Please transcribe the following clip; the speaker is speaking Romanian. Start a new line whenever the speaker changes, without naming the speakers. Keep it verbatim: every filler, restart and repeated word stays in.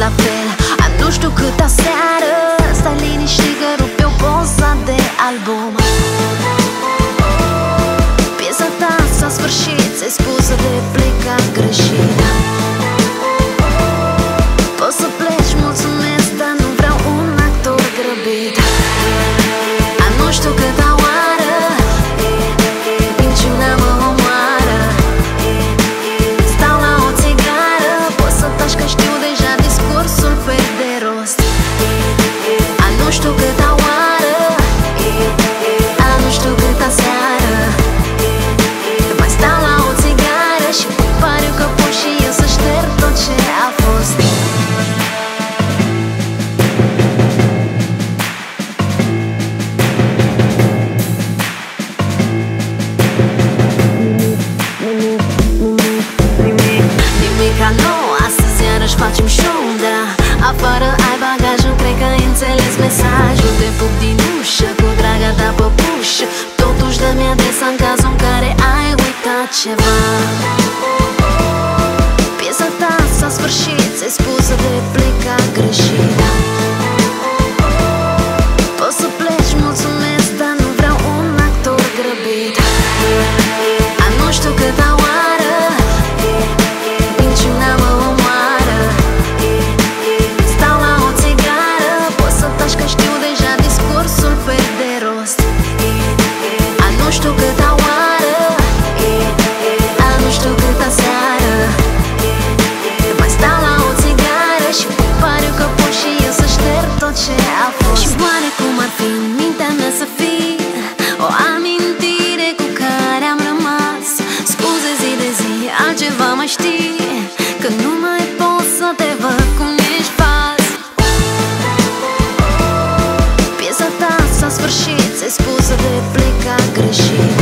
la fel. Nu știu câta seară stai liniștit că rupi o poza de album. Piesa ta s-a sfârșit, ți-ai spus să te pleca greșit. Poți să pleci, mulțumesc, dar nu vreau un actor grăbit. A nu știu câta oară minciuna mă omoară. Stau la o țigară, poți să taci că știu deja discursul pe de rost. A nu știu câta oară, a nu știu câta seară, mai stau la o țigară și pare că pot și eu să șterg tot ce a fost. Nimica nouă, astăzi iarăși facem show, da. Afară ai bagajul, cred că ai înțeles mesajul. Te pup din ușă, cu draga ta păpușă. Totuși dă-mi adresa în cazul în care ai uitat ceva. Piesa ta s-a sfârșit, ți-ai spus să te pleca greșit. Poți să pleci, mulțumesc, dar nu vreau un actor grăbit. A nu știu câta oară minciuna mă omoară. Stau la o țigară, poți să taci că știu deja discursul pe de rost. A nu știu câta oară, a nu știu câta seară, mai stau la o țigară și pare că pot și eu să șterg tot ce a fost. Și oare cum ar fi în mintea mea să fii o amintire cu care am rămas? Scuze zi de zi, altceva mai știi, că nu mai pot să te văd cum ești faz. Piesa ta s-a sfârșit, ți-ai spus să te pleca greșit.